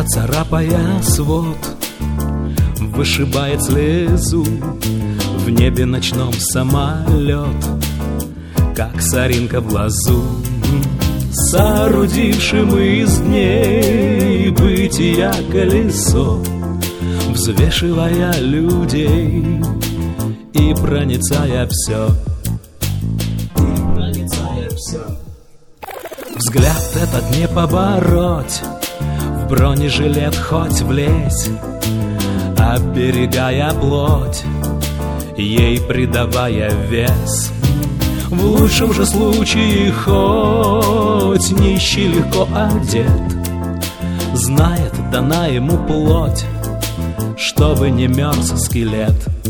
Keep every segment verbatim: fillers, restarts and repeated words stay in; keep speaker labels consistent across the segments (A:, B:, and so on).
A: царапая свод, вышибает слезу. В небе ночном самолет, как соринка в лозу, соорудившим из дней бытия колесо, взвешивая людей и проницая все, и проницая все. Взгляд этот не побороть, в бронежилет хоть влезь, оберегая плоть, ей придавая вес. В лучшем же случае хоть нищий легко одет, знает, дана ему плоть, чтобы не мерз скелет.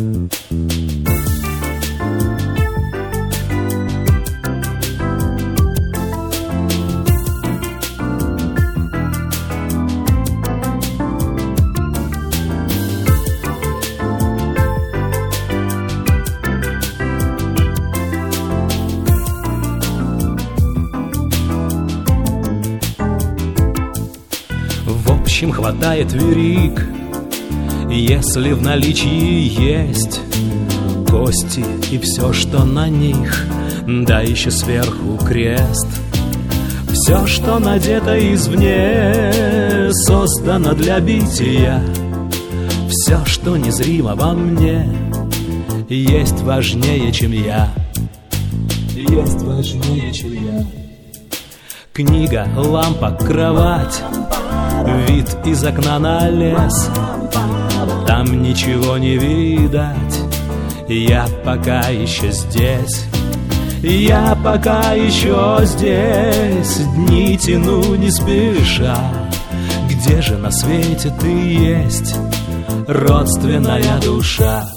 A: В общем, хватает верик, если в наличии есть кости и все, что на них, да еще сверху крест. Все, что надето извне, создано для бития. Все, что незримо во мне, есть важнее, чем я. Есть важнее, чем я. Книга, лампа, кровать, вид из окна на лес. Там ничего не видать, я пока еще здесь. Я пока еще здесь, дни тяну не спеша. Где же на свете ты есть, родственная душа?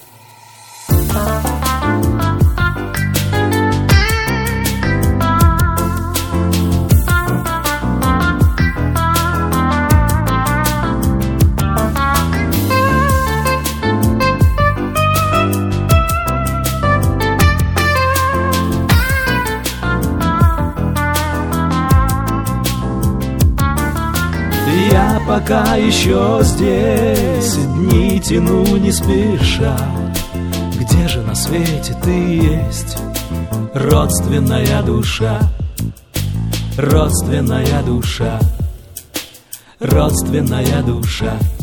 A: Я пока еще здесь, дни тяну не спеша. Где же на свете ты есть, родственная душа? Родственная душа, родственная душа.